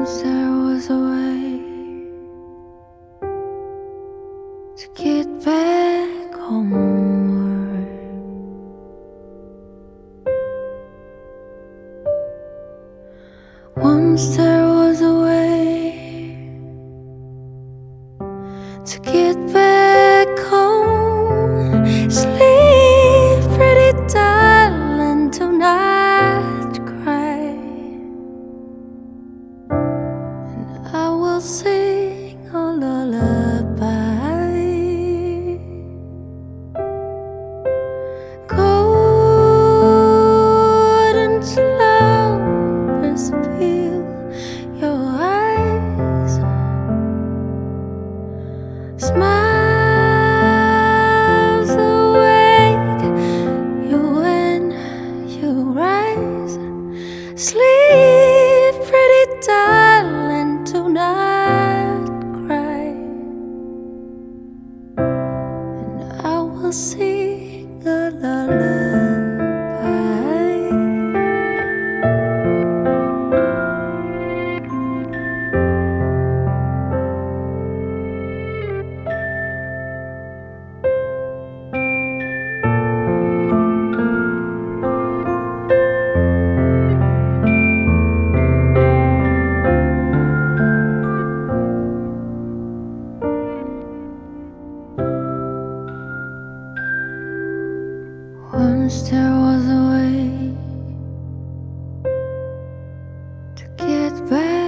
Once there was a way to get back homeward. Once there was a way to get back home. Sleep, pretty darling, tonight cry, and I will sing a lullaby. Golden slumbers fill your eyes. Smiles awake you when you rise. Sleep, pretty darling, tonight cry, and I will sing a lullaby. Once there was a way to get back